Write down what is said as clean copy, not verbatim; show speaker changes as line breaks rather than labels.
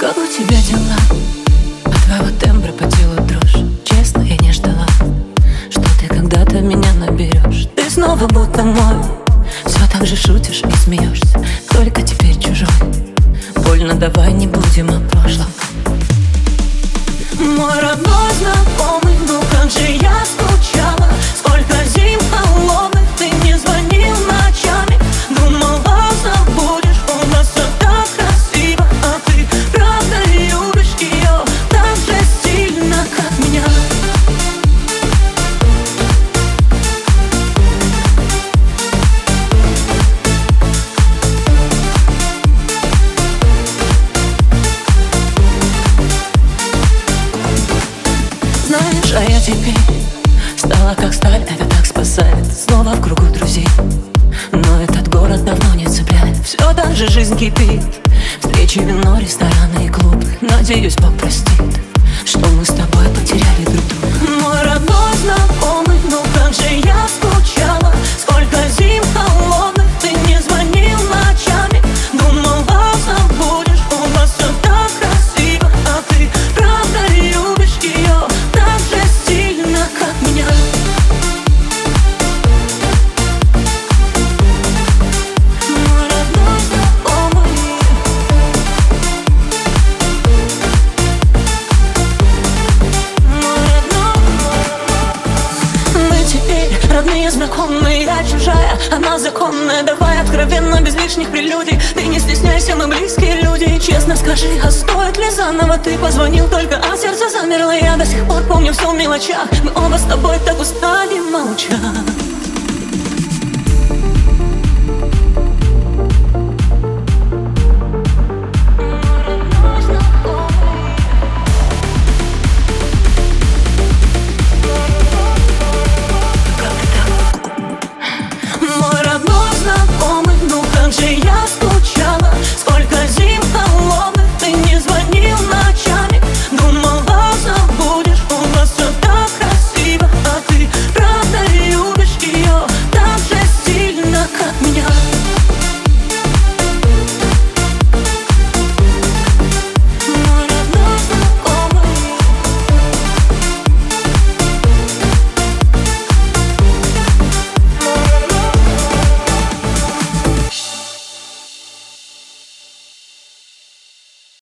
Как у тебя дела? От твоего тембра по телу дрожь. Честно, я не ждала, что ты когда-то меня наберешь. Ты снова будто мой, все так же шутишь и смеешься, только теперь чужой. Больно, давай не будем о прошлом. Мой родной знакомый, ну как же я скучала. Сколько зим холодных, ты не звонил ночами. Думала, забудешь, у нас все так красиво. А ты правда любишь ее так же сильно, как меня. Знаешь, а я теперь стала как сталь, это так спасает. Снова в кругу друзей, но этот город давно не цепляет. Все так же жизнь кипит, встречи, вино, рестораны и клубы. Надеюсь, Бог простит, что мы с тобой потеряли друг друга. Мой родной знакомый, ну как же я скучала. Сколько зим холодных, ты не звонил ночами. Думала, забудешь, у нас все так красиво. А ты правда любишь ее так же сильно, как меня. Мой родной знакомый. Мой родной. Мы теперь родные, знакомые. Я чужая, она законная. Давай откровенно, без лишних прелюдий. Ты не стесняйся, мы близкие люди. Честно скажи, а стоит ли заново? Ты позвонил только, а сердце замерло. Я до сих пор помню все в мелочах. Мы оба с тобой так устали молчать.